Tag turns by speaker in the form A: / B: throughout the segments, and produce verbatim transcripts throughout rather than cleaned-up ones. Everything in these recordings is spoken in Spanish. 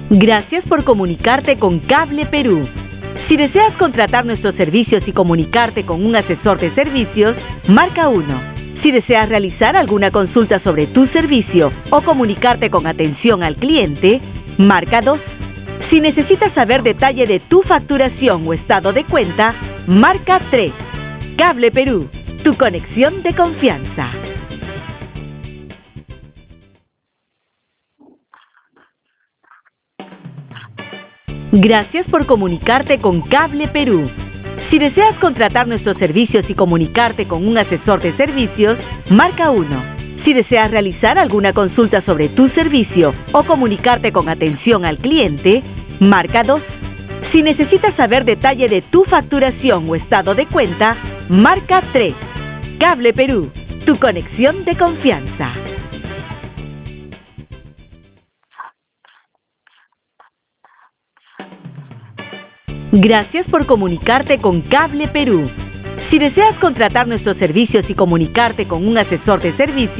A: Gracias por comunicarte con Cable Perú. Si deseas contratar nuestros servicios y comunicarte con un asesor de servicios, marca uno. Si deseas realizar alguna consulta sobre tu servicio o comunicarte con atención al cliente, marca dos. Si necesitas saber detalle de tu facturación o estado de cuenta, marca tres. Cable Perú, tu conexión de confianza. Gracias por comunicarte con Cable Perú. Si deseas contratar nuestros servicios y comunicarte con un asesor de servicios, marca uno. Si deseas realizar alguna consulta sobre tu servicio o comunicarte con atención al cliente, marca dos. Si necesitas saber detalle de tu facturación o estado de cuenta, marca tres. Cable Perú, tu conexión de confianza. Gracias por comunicarte con Cable Perú. Si deseas contratar nuestros servicios y comunicarte con un asesor de servicios,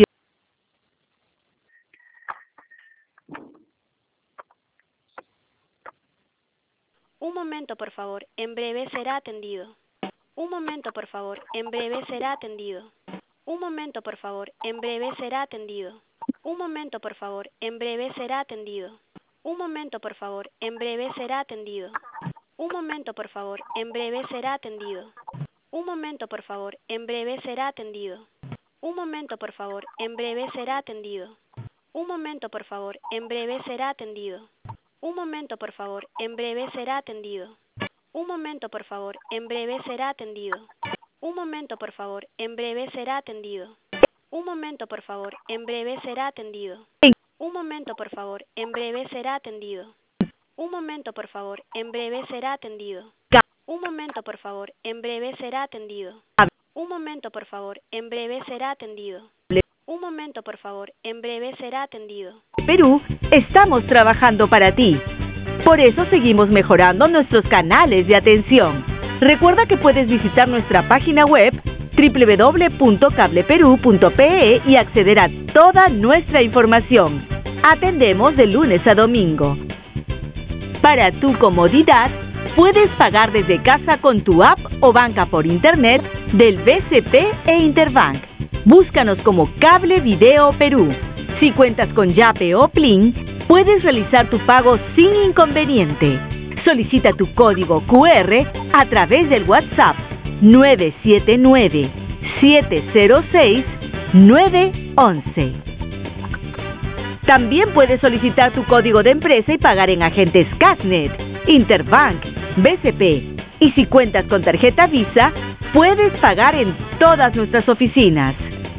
B: Un momento, por favor. En breve será atendido. Un momento, por favor. En breve será atendido. Un momento, por favor. En breve será atendido. Un momento, por favor. En breve será atendido. Un momento, por favor. En breve será atendido. Un momento, por favor. En breve será atendido. Un momento, por favor. En breve será atendido. Un momento, por favor. En breve será atendido. Un momento, por favor. En breve será atendido. Un momento, por favor. En breve será atendido. Un momento, por favor. En breve será atendido. Un momento, por favor. En breve será atendido. Un momento, por favor. En breve será atendido. Un momento, por favor. En breve será atendido. Un momento, por favor. En breve será atendido. Un momento, por favor. En breve será atendido. Un momento, por favor. En breve será atendido. Un momento, por favor. En breve será atendido.
A: Perú, estamos trabajando para ti. Por eso seguimos mejorando nuestros canales de atención. Recuerda que puedes visitar nuestra página web doble u doble u doble u punto cable perú punto pe e y acceder a toda nuestra información. Atendemos de lunes a domingo. Para tu comodidad, puedes pagar desde casa con tu app o banca por internet del B C P e Interbank. Búscanos como Cable Video Perú. Si cuentas con Yape o Plin, puedes realizar tu pago sin inconveniente. Solicita tu código cu erre a través del WhatsApp nueve siete nueve, siete cero seis, nueve once. También puedes solicitar tu código de empresa y pagar en agentes Casnet, Interbank, B C P. Y si cuentas con tarjeta Visa, puedes pagar en todas nuestras oficinas.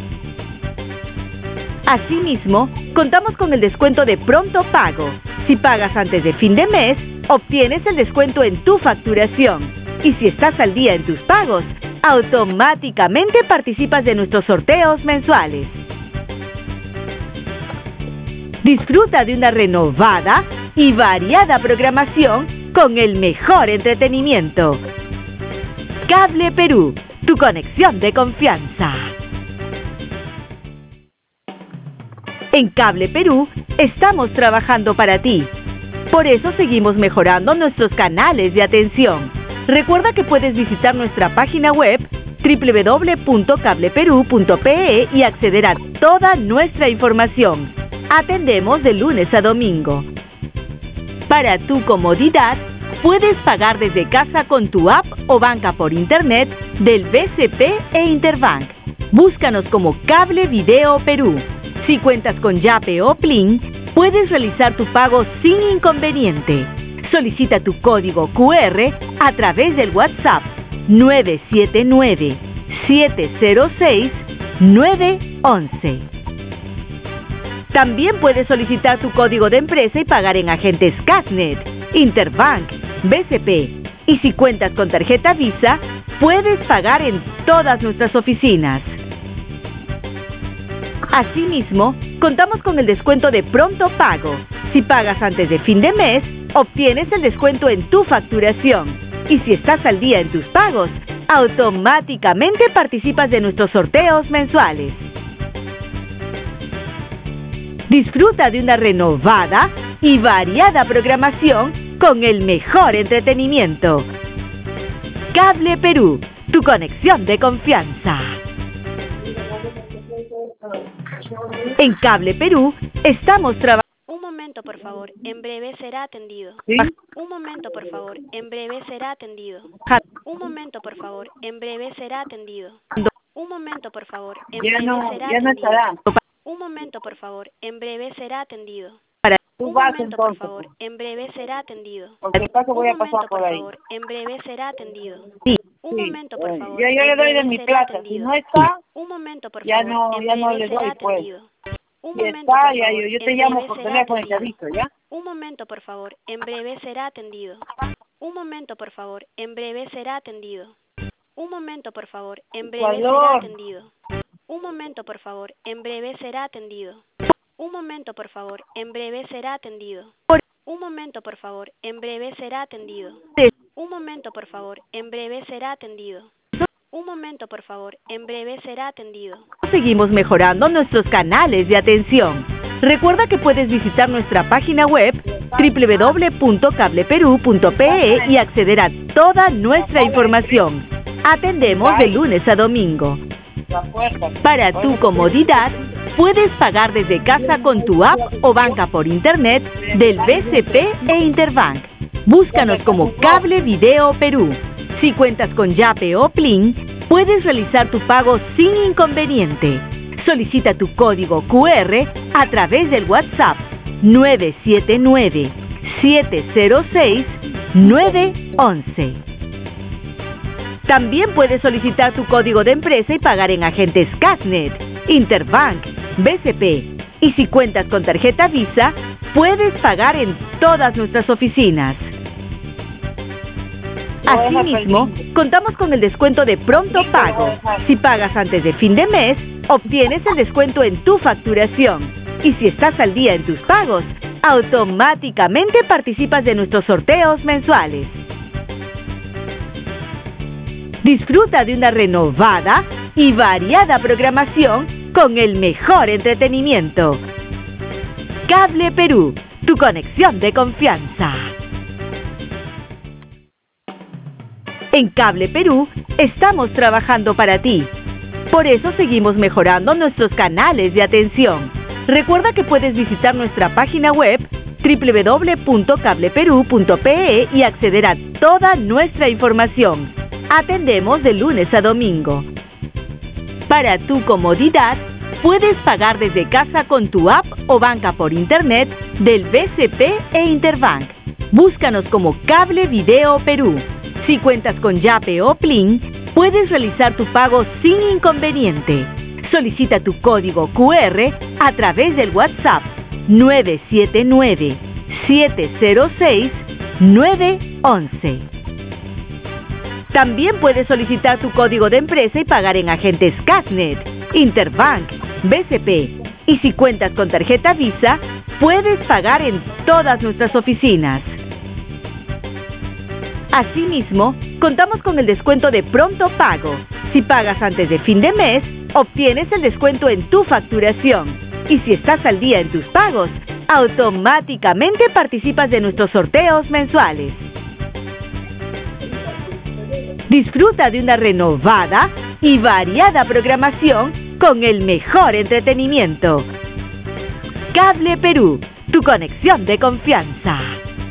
A: Asimismo, contamos con el descuento de pronto pago. Si pagas antes de fin de mes, obtienes el descuento en tu facturación. Y si estás al día en tus pagos, automáticamente participas de nuestros sorteos mensuales. Disfruta de una renovada y variada programación con el mejor entretenimiento. Cable Perú, tu conexión de confianza. En Cable Perú, estamos trabajando para ti. Por eso seguimos mejorando nuestros canales de atención. Recuerda que puedes visitar nuestra página web doble u doble u doble u punto cable perú punto pe e y acceder a toda nuestra información. Atendemos de lunes a domingo. Para tu comodidad, puedes pagar desde casa con tu app o banca por internet del B C P e Interbank. Búscanos como Cable Video Perú. Si cuentas con Yape o Plin, puedes realizar tu pago sin inconveniente. Solicita tu código cu erre a través del WhatsApp nueve siete nueve, siete cero seis, nueve once. También puedes solicitar tu código de empresa y pagar en agentes Casnet, Interbank, B C P. Y si cuentas con tarjeta Visa, puedes pagar en todas nuestras oficinas. Asimismo, contamos con el descuento de pronto pago. Si pagas antes de fin de mes, obtienes el descuento en tu facturación. Y si estás al día en tus pagos, automáticamente participas de nuestros sorteos mensuales. Disfruta de una renovada y variada programación con el mejor entretenimiento. Cable Perú, tu conexión de confianza. En Cable Perú estamos trabajando.
B: Un momento, por favor. En breve será atendido.
C: ¿Sí?
B: Un momento, por favor. En breve será atendido. Un momento, por favor. En breve será atendido. Un momento, por favor. En
C: Ya
B: breve
C: no,
B: será
C: ya no
B: atendido.
C: estará.
B: Un momento, por favor. En breve será atendido.
C: Tú
B: Un
C: vas
B: momento, por
C: entonces.
B: favor. En breve será atendido.
C: Porque acaso voy
B: Un
C: a pasar
B: momento,
C: por
B: por
C: ahí.
B: favor. En breve será atendido.
A: Sí.
B: Un
C: Sí,
B: momento, por
C: eh,
B: favor.
C: ya yo le
B: En
C: doy de
B: breve
C: mi
B: será
C: plata. Si
B: atendido.
C: no está,
B: Un momento, por
C: ya
B: favor.
C: no,
B: En
C: ya no
B: breve
C: le
B: será
C: doy, pues.
B: atendido. Un
C: Si
B: momento,
C: está,
B: por
C: ya
B: favor.
C: yo, yo te
B: En
C: llamo
B: breve
C: por
B: será
C: teléfono y te
B: atendido.
C: aviso, ¿ya?
B: Un momento, por favor. En breve será atendido. Un momento, por favor. En breve será atendido. Un momento, por favor. En breve será
C: Valor.
B: atendido. Un momento, por favor. En breve será atendido. Un momento, por favor. En breve será atendido. Un momento, por favor. En breve será atendido. Un momento, por favor. En breve será atendido. Un momento, por favor. En breve será atendido.
A: Seguimos mejorando nuestros canales de atención. Recuerda que puedes visitar nuestra página web doble u doble u doble u punto cable perú punto pe e y acceder a toda nuestra información. Atendemos de lunes a domingo.
C: La puerta.
A: Para tu comodidad, puedes pagar desde casa con tu app o banca por internet del B C P e Interbank. Búscanos como Cable Video Perú. Si cuentas con Yape o Plin, puedes realizar tu pago sin inconveniente. Solicita tu código Q R a través del WhatsApp nueve siete nueve, siete cero seis, nueve once. También puedes solicitar tu código de empresa y pagar en agentes Casnet, Interbank, B C P. Y si cuentas con tarjeta Visa, puedes pagar en todas nuestras oficinas. Asimismo, contamos con el descuento de pronto pago. Si pagas antes de fin de mes, obtienes el descuento en tu facturación. Y si estás al día en tus pagos, automáticamente participas de nuestros sorteos mensuales. Disfruta de una renovada y variada programación con el mejor entretenimiento. Cable Perú, tu conexión de confianza. En Cable Perú estamos trabajando para ti. Por eso seguimos mejorando nuestros canales de atención. Recuerda que puedes visitar nuestra página web doble u doble u doble u punto cable perú punto pe e y acceder a toda nuestra información. Atendemos de lunes a domingo. Para tu comodidad, puedes pagar desde casa con tu app o banca por internet del B C P e Interbank. Búscanos como Cable Video Perú. Si cuentas con Yape o Plin, puedes realizar tu pago sin inconveniente. Solicita tu código Q R a través del WhatsApp nueve siete nueve, siete cero seis, nueve once. También puedes solicitar tu código de empresa y pagar en agentes Casnet, Interbank, B C P. Y si cuentas con tarjeta Visa, puedes pagar en todas nuestras oficinas. Asimismo, contamos con el descuento de pronto pago. Si pagas antes de fin de mes, obtienes el descuento en tu facturación. Y si estás al día en tus pagos, automáticamente participas de nuestros sorteos mensuales. Disfruta de una renovada y variada programación con el mejor entretenimiento. Cable Perú, tu conexión de confianza.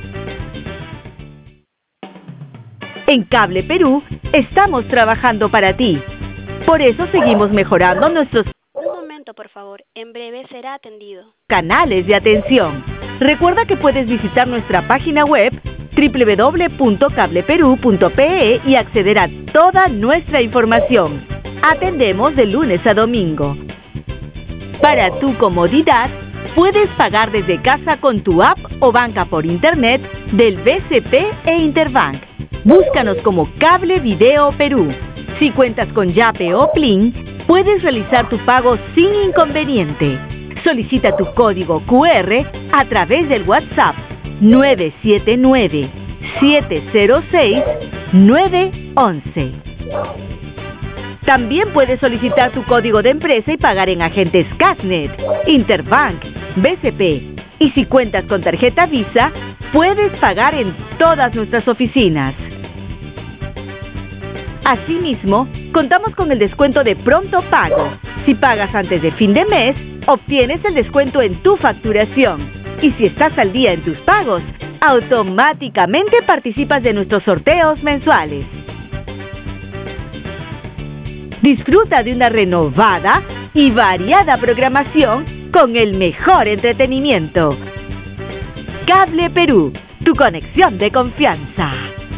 A: En Cable Perú estamos trabajando para ti. Por eso seguimos mejorando nuestros
B: Un momento, por favor. En breve será atendido.
A: canales de atención. Recuerda que puedes visitar nuestra página web doble u doble u doble u punto cable perú punto pe e y acceder a toda nuestra información. Atendemos de lunes a domingo. Para tu comodidad, puedes pagar desde casa con tu app o banca por internet del B C P e Interbank. Búscanos como Cable Video Perú. Si cuentas con Yape o Plin, puedes realizar tu pago sin inconveniente. Solicita tu código Q R a través del WhatsApp nueve siete nueve, siete cero seis, nueve once. También puedes solicitar tu código de empresa y pagar en agentes Casnet, Interbank, B C P. Y si cuentas con tarjeta Visa, puedes pagar en todas nuestras oficinas. Asimismo, contamos con el descuento de pronto pago. Si pagas antes de fin de mes, obtienes el descuento en tu facturación. Y si estás al día en tus pagos, automáticamente participas de nuestros sorteos mensuales. Disfruta de una renovada y variada programación con el mejor entretenimiento. Cable Perú, tu conexión de confianza.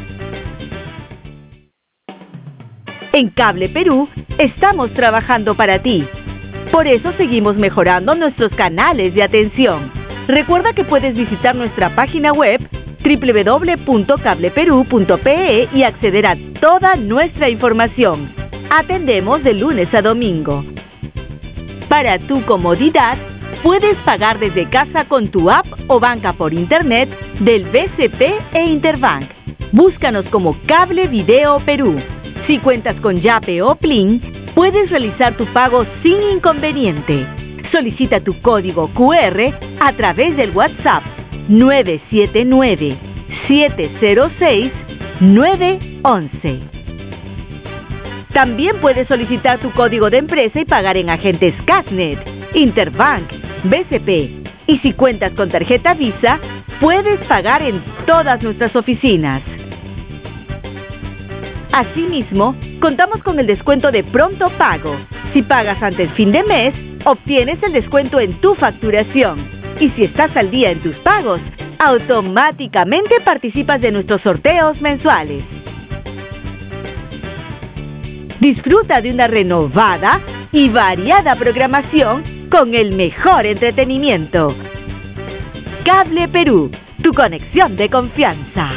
A: En Cable Perú estamos trabajando para ti. Por eso seguimos mejorando nuestros canales de atención. Recuerda que puedes visitar nuestra página web doble u doble u doble u punto cable perú punto pe e y acceder a toda nuestra información. Atendemos de lunes a domingo. Para tu comodidad, puedes pagar desde casa con tu app o banca por internet del B C P e Interbank. Búscanos como Cable Video Perú. Si cuentas con Yape o Plin, puedes realizar tu pago sin inconveniente. Solicita tu código cu erre a través del WhatsApp nueve siete nueve, siete cero seis, nueve uno. También puedes solicitar tu código de empresa y pagar en agentes Casnet, Interbank, B C P. Y si cuentas con tarjeta Visa, puedes pagar en todas nuestras oficinas. Asimismo, contamos con el descuento de pronto pago. Si pagas antes fin de mes, obtienes el descuento en tu facturación. Y si estás al día en tus pagos, automáticamente participas de nuestros sorteos mensuales. Disfruta de una renovada y variada programación con el mejor entretenimiento. Cable Perú, tu conexión de confianza.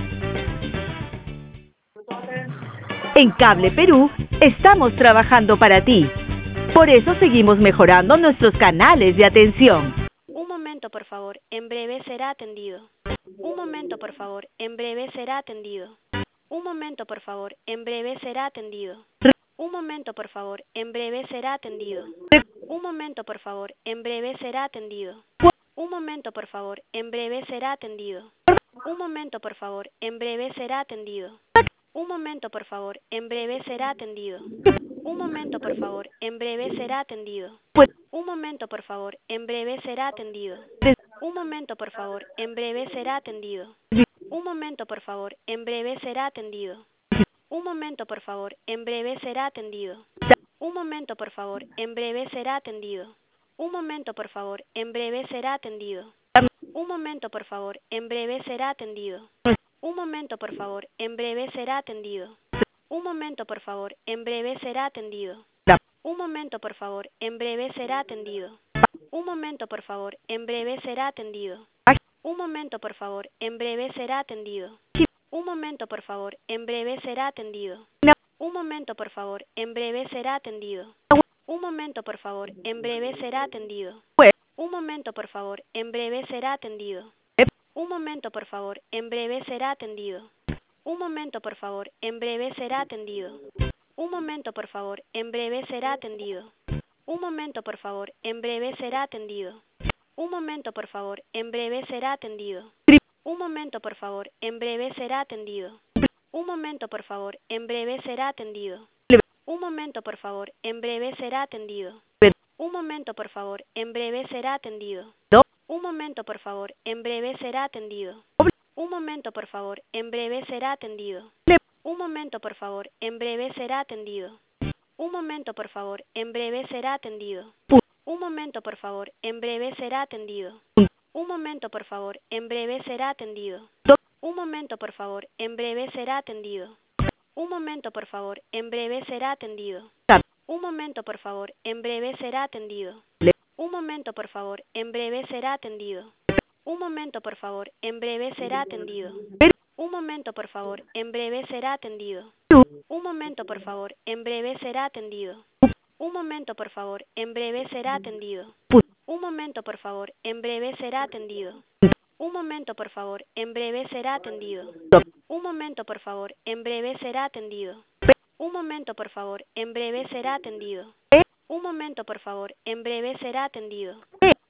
A: En Cable Perú estamos trabajando para ti. Por eso seguimos mejorando nuestros canales de atención.
B: Un momento, por favor. En breve será atendido. Un momento, por favor. En breve será atendido. Un momento, por favor. En breve será atendido. Un momento, por favor. En breve será atendido. Un momento, por favor. En breve será atendido. Un momento, por favor. En breve será atendido. Un momento, por favor. En breve será atendido. Un momento, por favor. En breve será atendido. Un momento, por favor. En breve será atendido. Un momento, por favor. En breve será atendido. Un momento, por favor. En breve será atendido. Un momento, por favor. En breve será atendido. Un momento, por favor. En breve será atendido. Un momento, por favor. En breve será atendido. Un momento, por favor. En breve será atendido. Un momento, por favor. En breve será atendido. Un momento, por favor. En breve será atendido. Un momento, por favor. En breve será atendido. Un momento, por favor. En breve será atendido. Un momento, por favor. En breve será atendido. Un momento, por favor. En breve será atendido. Un momento, por favor. En breve será atendido. Un momento, por favor. En breve será atendido. Un momento, por favor. En breve será atendido. Un momento, por favor. En breve será atendido. Un momento, por favor. En breve será atendido. Un momento, por favor. En breve será atendido. Un momento, por favor. En breve será atendido. Un momento, por favor. En breve será atendido. Un momento, por favor. En breve será atendido. Un momento, por favor. En breve será atendido. Un momento, por favor. En breve será atendido. Un momento, por favor. En breve será atendido. Un momento, por favor. En breve será atendido. Un momento, por favor. En breve será atendido. Un momento, por favor. En breve será atendido. Un momento, por favor. En breve será atendido. Un momento, por favor. En breve será atendido. Un momento, por favor. En breve será atendido. Un momento, por favor. En breve será atendido. Un momento, por favor. En breve será atendido. Un momento, por favor. En breve será atendido. Un momento, por favor. En breve será atendido. Un momento, por favor. En breve será atendido. Un momento, por favor. En breve será atendido. Un momento, por favor. En breve será atendido. Un momento, por favor. En breve será atendido. Un momento, por favor. En breve será atendido. Un momento, por favor. En breve será atendido. Un momento, por favor. En breve será atendido. Un momento, por favor. En breve será atendido. Un momento, por favor. En breve será atendido. Un momento, por favor. En breve será atendido.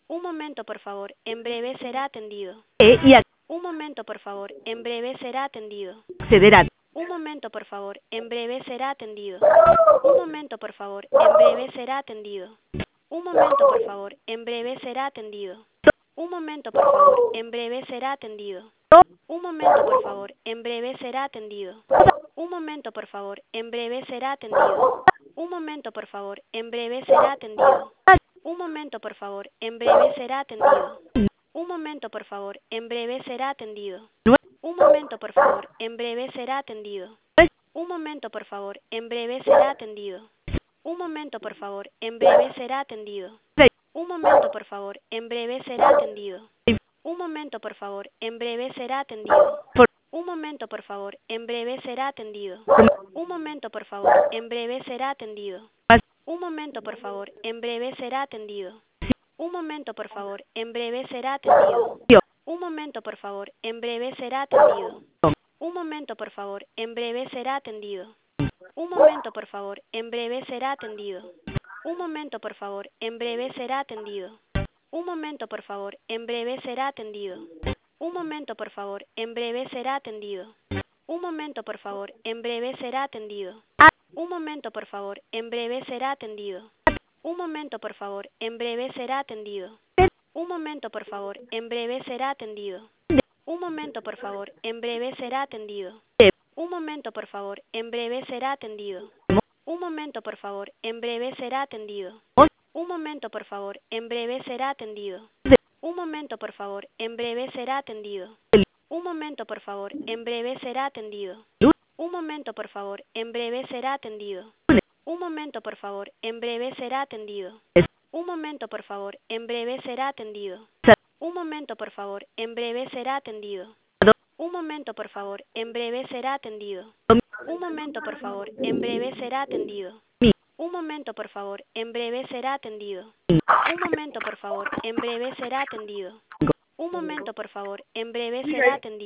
B: Un momento, por favor. En breve será atendido.
A: y
B: Un momento, por favor. En breve será atendido.
A: acceder a
B: Un momento, por favor. En breve será atendido. Un momento, por favor. En breve será atendido. Un momento, por favor. En breve será atendido. Un momento, por favor. En breve será atendido. Un momento, por favor. En breve será atendido. Un momento, por favor. En breve será atendido. Un momento, por favor. En breve será atendido. Un momento, por favor. En breve será atendido. Un momento, por favor. En breve será atendido. Un momento, por favor. En breve será atendido. Un momento, por favor. En breve será atendido. Un momento, por favor. En breve será atendido. Un momento, por favor. En breve será atendido. Un momento, por favor. En breve será atendido. Un momento, por favor. En breve será atendido. Un momento, por favor. En breve será atendido. Un momento, por favor. En breve será atendido. Un momento, por favor. En breve será atendido. Un momento, por favor. En breve será atendido. Un momento, por favor. En breve será atendido. Un momento, por favor. En breve será atendido. Un momento, por favor. En breve será atendido. Un momento, por favor. En breve será atendido. Un momento, por favor. En breve será atendido. Un momento, por favor. En breve será atendido. Un momento, por favor. En breve será atendido. Un momento, por favor. En breve será atendido. Un momento, por favor. En breve será atendido. Un momento, por favor. En breve será atendido. Un momento, por favor. En breve será atendido. Un momento, por favor. En breve será atendido. Un momento, por favor. En breve será atendido. Un momento, por favor. En breve será atendido. Un momento, por favor. En breve será atendido. Un momento, por favor. En breve será atendido. Un momento, por favor. En breve será atendido. Un momento, por favor. En breve será atendido. Un momento, por favor. En breve será atendido. Un momento, por favor. En breve será atendido. Un momento, por favor. En breve será atendido. Un momento, por favor. En breve será atendido. Un momento, por favor. En breve será atendido. Un momento, por favor. En breve será atendido.